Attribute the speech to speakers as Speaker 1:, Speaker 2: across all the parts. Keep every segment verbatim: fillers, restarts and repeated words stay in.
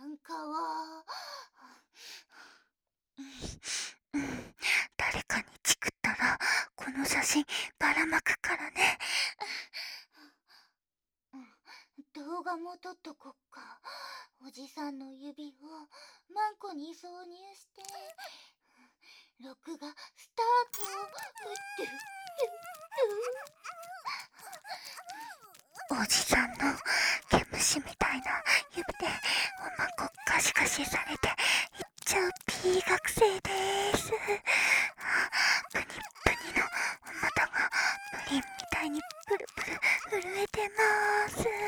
Speaker 1: なんかは。
Speaker 2: うん、誰かにチクったらこの写真ばらまくからね。
Speaker 1: 動画も撮っとこっか。おじさんの指をマンコに挿入して録画スタート。うっと
Speaker 2: おじさんの毛虫みたいな指でおまこガシガシされていっちゃう P 学生です。プニプニのお股がプリンみたいにプルプル震えてまーす。
Speaker 1: こ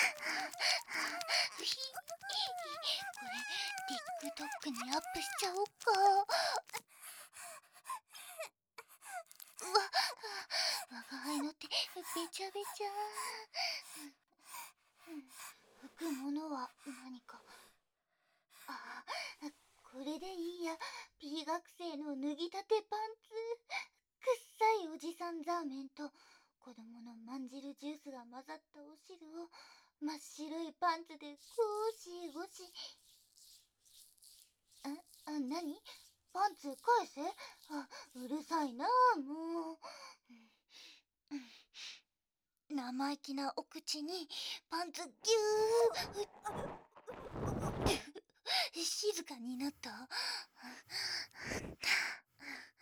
Speaker 1: れ TikTok にアップしちゃおうか。うわ、我が輩の手べちゃべちゃ。拭くものは何か。あ、これでいいや。 P 学生の脱ぎたてパンツ。くっさいおじさんザーメンと子供のまんじるジュースが混ざったお汁を真っ白いパンツでゴシゴシ。あ、あ、なに？パンツ返せ。あ、うるさいなもう。生意気なお口にパンツギュー。静かになった。